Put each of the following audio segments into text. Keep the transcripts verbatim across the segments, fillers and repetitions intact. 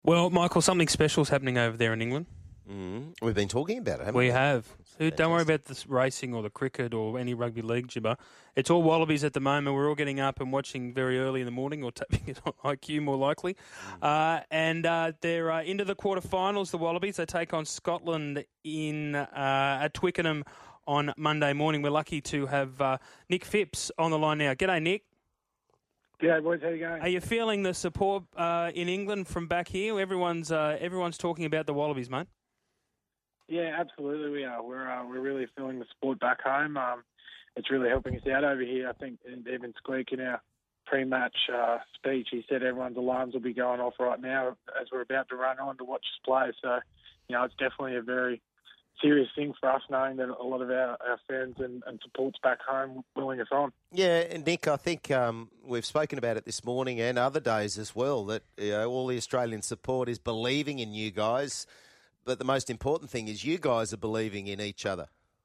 Well, Michael, something special is happening over there in England. Mm. We've been talking about it, haven't we? We have. Don't worry about the racing or the cricket or any rugby league, Jibber. It's all Wallabies at the moment. We're all getting up and watching very early in the morning or tapping it on I Q more likely. Mm. Uh, and uh, they're uh, into the quarterfinals, the Wallabies. They take on Scotland in uh, at Twickenham on Monday morning. We're lucky to have uh, Nick Phipps on the line now. G'day, Nick. G'day, boys. How you going? Are you feeling the support uh, in England from back here? Everyone's uh, everyone's talking about the Wallabies, mate. Yeah, absolutely we are. We're uh, we're really feeling the support back home. Um, it's really helping us out over here. I think even Squeak in our pre-match uh, speech, he said everyone's alarms will be going off right now as we're about to run on to watch us play. So, you know, it's definitely a very serious thing for us knowing that a lot of our, our fans and, and supports back home willing us on. Yeah, and Nick, I think um, we've spoken about it this morning and other days as well, that you know, all the Australian support is believing in you guys. But the most important thing is you guys are believing in each other.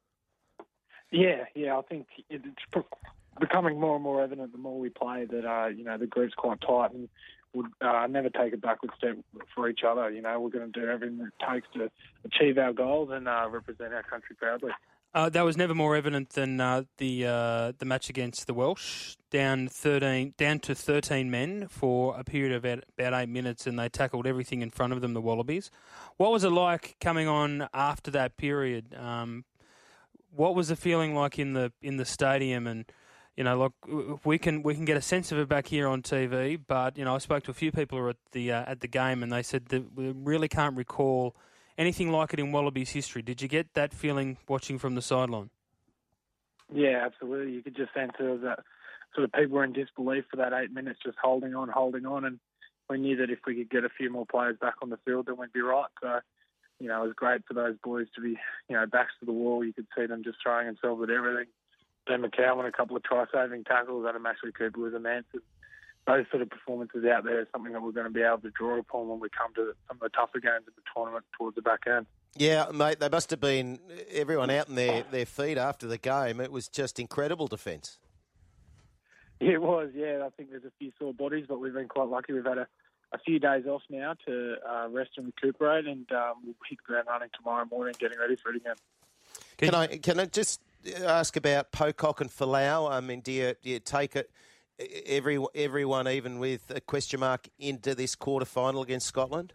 Yeah, yeah, I think it's becoming more and more evident the more we play that, uh, you know, the group's quite tight and would uh, never take a backward step for each other. You know, we're going to do everything it takes to achieve our goals and uh, represent our country proudly. Uh, that was never more evident than uh, the uh, the match against the Welsh, down thirteen, down to thirteen men for a period of about, about eight minutes, and they tackled everything in front of them, the Wallabies. What was it like coming on after that period? Um, what was the feeling like in the in the stadium? And you know, look, we can we can get a sense of it back here on T V, but you know, I spoke to a few people who were at the uh, at the game, and they said that we really can't recall anything like it in Wallabies history. Did you get that feeling watching from the sideline? Yeah, absolutely. You could just sense that sort of people were in disbelief for that eight minutes, just holding on, holding on, and we knew that if we could get a few more players back on the field, then we'd be right. So, you know, it was great for those boys to be, you know, backs to the wall. You could see them just throwing themselves at everything. Ben McCowan, a couple of try-saving tackles. Adam Ashley Cooper was immense. Those sort of performances out there is something that we're going to be able to draw upon when we come to some of the tougher games in the tournament towards the back end. Yeah, mate, they must have been, everyone out in their, their feet after the game. It was just incredible defence. Yeah, it was, yeah. I think there's a few sore bodies, but we've been quite lucky. We've had a, a few days off now to uh, rest and recuperate, and um, we'll hit the ground running tomorrow morning, getting ready for it again. Can I can I just ask about Pocock and Folau? I mean, do you, do you take it, every, everyone, even with a question mark, into this quarter final against Scotland?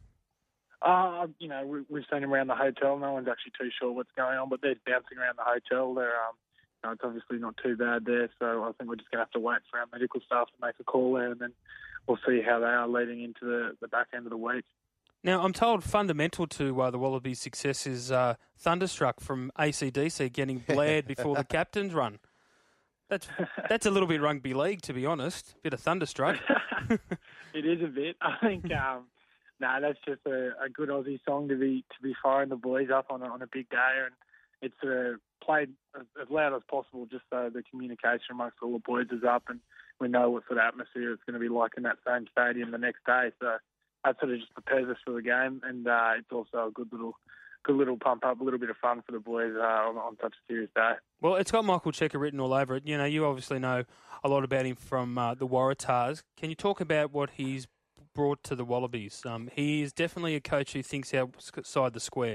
Uh, you know, we, we've seen them around the hotel. No one's actually too sure what's going on, but they're bouncing around the hotel. They're, um, you know, it's obviously not too bad there, so I think we're just going to have to wait for our medical staff to make a call there, and then we'll see how they are leading into the, the back end of the week. Now, I'm told fundamental to uh, the Wallabies' success is uh, Thunderstruck from A C D C getting blared before the captain's run. That's that's a little bit rugby league, to be honest. Bit of Thunderstruck. It is a bit. I think, um, no, nah, that's just a, a good Aussie song to be to be firing the boys up on a, on a big day, and it's uh, played as loud as possible just so the communication amongst all the boys is up, and we know what sort of atmosphere it's going to be like in that same stadium the next day. So that sort of just prepares us for the game, and uh, it's also a good little good little pump up, a little bit of fun for the boys uh, on, on such a serious day. Well, it's got Michael Cheika written all over it. You know, you obviously know a lot about him from uh, the Waratahs. Can you talk about what he's brought to the Wallabies? Um, he is definitely a coach who thinks outside the square.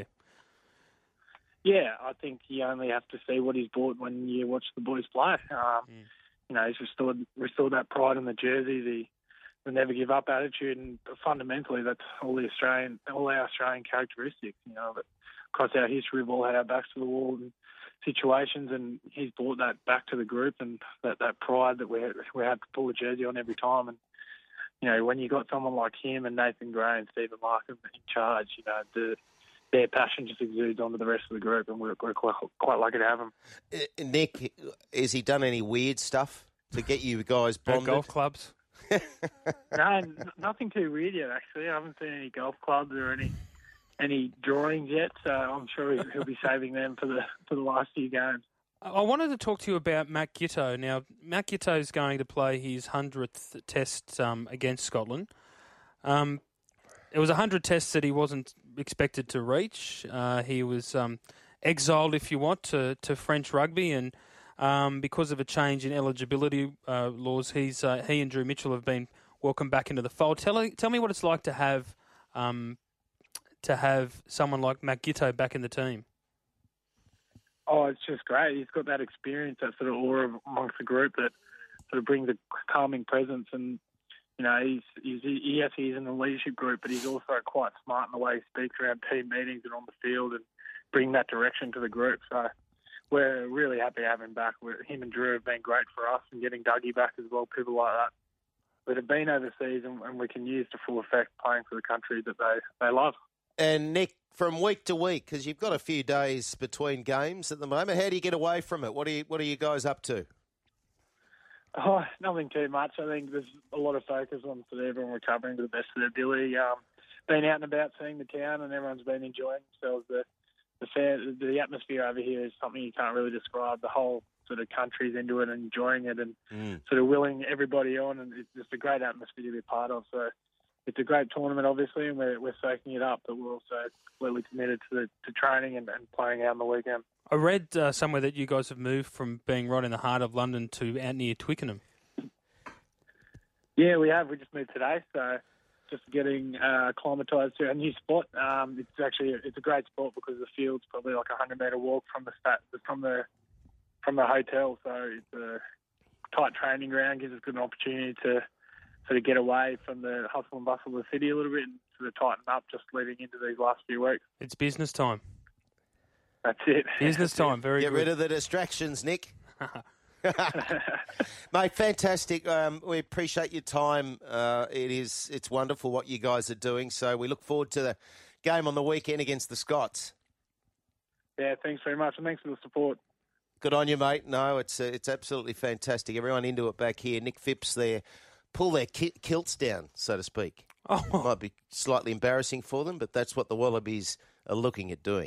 Yeah, I think you only have to see what he's brought when you watch the boys play. Um, mm. You know, he's restored, restored that pride in the jersey, the, the never give up attitude, and fundamentally that's all the Australian, all our Australian characteristics. You know, that across our history we've all had our backs to the wall in situations, and he's brought that back to the group, and that, that pride that we had, we had to pull the jersey on every time. And you know, when you got someone like him and Nathan Gray and Stephen Larkham in charge, you know, the their passion just exudes onto the rest of the group, and we're, we're quite, quite lucky to have him. Uh, Nick, has he done any weird stuff to get you guys bonded? Golf clubs? No, nothing too weird yet, actually. I haven't seen any golf clubs or any any drawings yet, so I'm sure he'll, he'll be saving them for the for the last few games. I wanted to talk to you about Matt Giteau. Now, Matt Giteau is going to play his hundredth test um, against Scotland. Um, it was one hundred tests that he wasn't expected to reach. Uh, he was um, exiled, if you want, to, to French rugby, and um, because of a change in eligibility uh, laws, he's uh, he and Drew Mitchell have been welcomed back into the fold. Tell, tell me what it's like to have um, to have someone like Matt Giteau back in the team? Oh, it's just great. He's got that experience, that sort of aura amongst the group that sort of brings a calming presence. And, you know, he's, he's he, yes, he's in the leadership group, but he's also quite smart in the way he speaks around team meetings and on the field and bring that direction to the group. So we're really happy to have him back. We're, him and Drew have been great for us, and getting Dougie back as well, people like that that have been overseas and, and we can use to full effect playing for the country that they, they love. And Nick, from week to week, because you've got a few days between games at the moment, how do you get away from it? What are you, what are you guys up to? Oh, nothing too much. I think there's a lot of focus on sort of everyone recovering to the best of their ability. Um, been out and about, seeing the town, and everyone's been enjoying themselves. The the fair, the atmosphere over here is something you can't really describe. The whole sort of country's into it and enjoying it, and mm. sort of willing everybody on, and it's just a great atmosphere to be a part of. So it's a great tournament, obviously, and we're we're soaking it up, but we're also completely committed to the, to training and, and playing out on the weekend. I read uh, somewhere that you guys have moved from being right in the heart of London to out near Twickenham. Yeah, we have. We just moved today, so just getting uh, acclimatised to our new spot. Um, it's actually it's a great spot because the field's probably like a hundred metre walk from the stat, from the from the hotel. So it's a tight training ground, gives us an opportunity to sort of get away from the hustle and bustle of the city a little bit and sort of tighten up just leading into these last few weeks. It's business time. That's it. Business time. Very Get good. rid of the distractions, Nick. Mate, fantastic. Um, we appreciate your time. Uh, it is, it's wonderful what you guys are doing. So we look forward to the game on the weekend against the Scots. Yeah, thanks very much, and thanks for the support. Good on you, mate. No, it's uh, it's absolutely fantastic. Everyone into it back here. Nick Phipps there. Pull their ki- kilts down, so to speak. Oh. Might be slightly embarrassing for them, but that's what the Wallabies are looking at doing.